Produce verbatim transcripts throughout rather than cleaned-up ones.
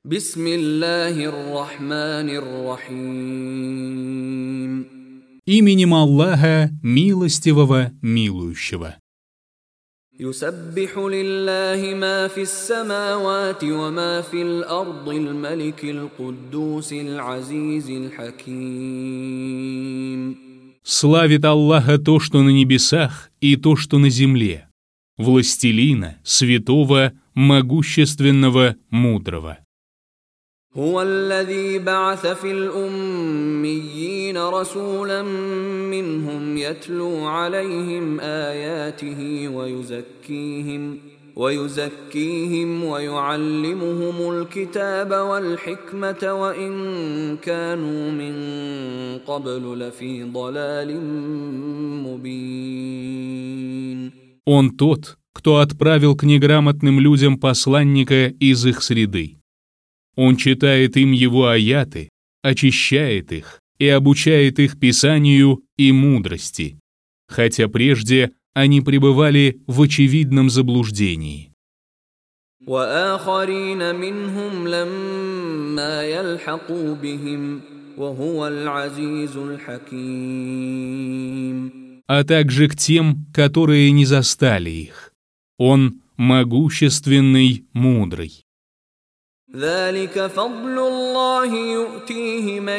Бисмиллахир-рахманир-рахим. Именем Аллаха, милостивого, милующего. يسبح لله ما في السماوات وما في الأرض الملك القدوس العزيز الحكيم. Славит Аллаха то, что на небесах, и то, что на земле, властелина, святого, могущественного, мудрого. هو الذي بعث في الأميين رسولا منهم يتلو عليهم آياته ويزكيهم ويزكيهم ويعلمهم الكتاب والحكمة وإن كانوا من قبل لفي ضلال مبين. Он тот, кто отправил к неграмотным людям посланника из их среды. Он читает им его аяты, очищает их и обучает их писанию и мудрости, хотя прежде они пребывали в очевидном заблуждении. وآخرين منهم لما يلحقوا بهم وهو العزيز الحكيم. А также к тем, которые не застали их. Он могущественный, мудрый. ذلك فضل الله يؤتيه من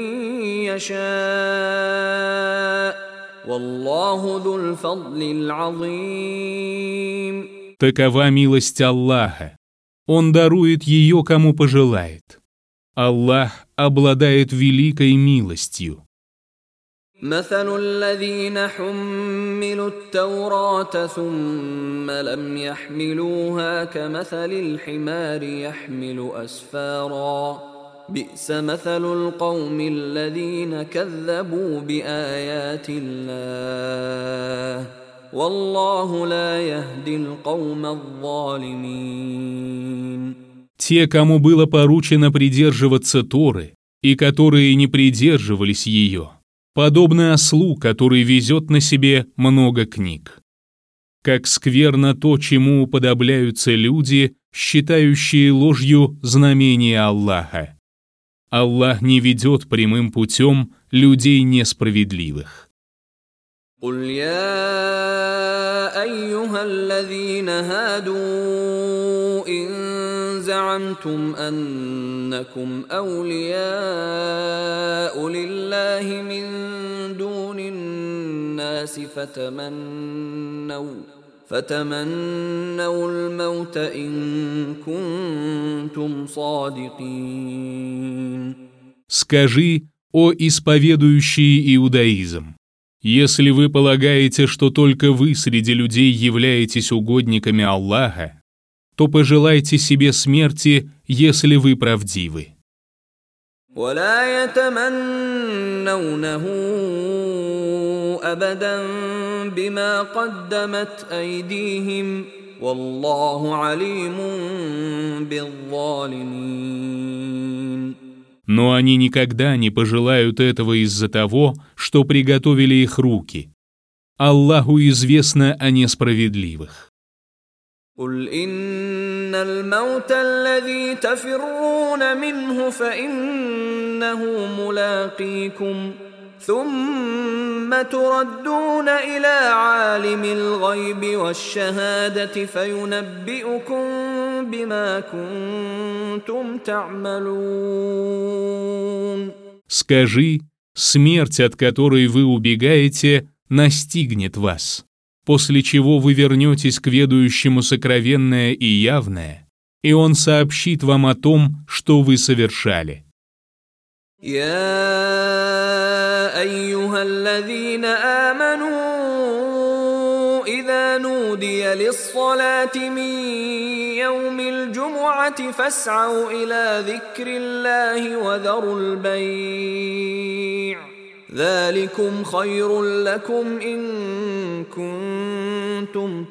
يشاء والله ذو الفضل العظيم. Такова милость Аллаха. Он дарует ее, кому пожелает. Аллах обладает великой милостью. مثل الذين حملوا التوراة ثم لم يحملوها كمثل الحمار يحمل أسفارا بئس مثل القوم الذين كذبوا بآيات الله والله لا يهدي القوم الظالمين. Те, кому было поручено придерживаться Торы, и которые не придерживались ее, подобно ослу, который везет на себе много книг. Как скверно то, чему уподобляются люди, считающие ложью знамения Аллаха. Аллах не ведет прямым путем людей несправедливых. قل يا أيها الذين هادوا إن زعمتم أنكم أولياء لله من دون الناس فتمنوا فتمنوا الموت إن كنتم صادقين. Скажи, о исповедующие иудаизм, если вы полагаете, что только вы среди людей являетесь угодниками Аллаха, то пожелайте себе смерти, если вы правдивы. ولا يتمنونه أبدا بما قدمت أيديهم والله عليم بالظالمين. Но они никогда не пожелают этого из-за того, что приготовили их руки. Аллаху известно о несправедливых. قل إن الموت الذي تفرون منه فإنه ملاقيكم ثم تردون إلى عالم الغيب والشهادة فينبئكم بما كنتم تعملون. Скажи, смерть, от которой вы убегаете, настигнет вас, после чего вы вернетесь к ведающему сокровенное и явное, и он сообщит вам о том, что вы совершали. يا أيها الذين آمنوا إذا نودي للصلاة من يوم الجمعة فاسعوا إلى ذكر الله وذروا البيع ذلكم خير لكم إن كنتم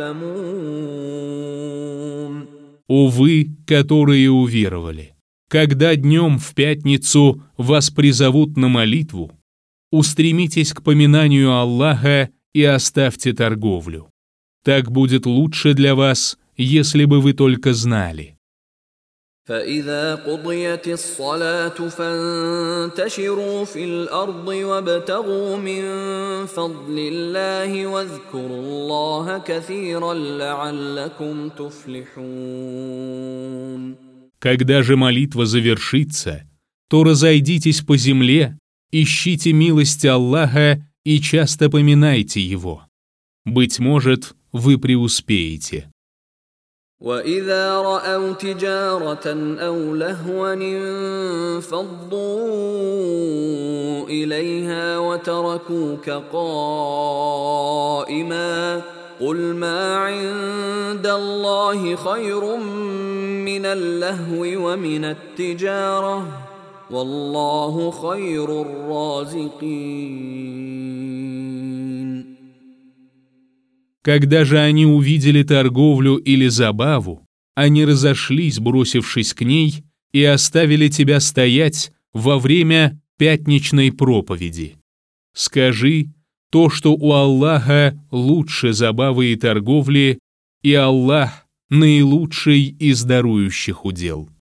تعلمون. О вы, которые уверовали, когда днем в пятницу вас призовут на молитву, устремитесь к поминанию Аллаха и оставьте торговлю. Так будет лучше для вас, если бы вы только знали. فإذا قضيت الصلاة فانتشروا في الأرض وابتغوا من فضل الله واذكروا الله كثيرا لعلكم تفلحون. Когда же молитва завершится, то разойдитесь по земле, ищите милости Аллаха и часто поминайте Его. Быть может, вы преуспеете. وَإِذَا رَأَوْا تِجَارَةً أَوْ لَهْوًا انفَضُّوا إِلَيْهَا وَتَرَكُوكَ قَائِمًا قُلْ مَا عِندَ اللَّهِ خَيْرٌ مِّنَ اللَّهْوِ وَمِنَ التِّجَارَةِ وَاللَّهُ خَيْرُ الرَّازِقِينَ. Когда же они увидели торговлю или забаву, они разошлись, бросившись к ней, и оставили тебя стоять во время пятничной проповеди. Скажи, то, что у Аллаха лучше забавы и торговли, и Аллах наилучший из дарующих удел.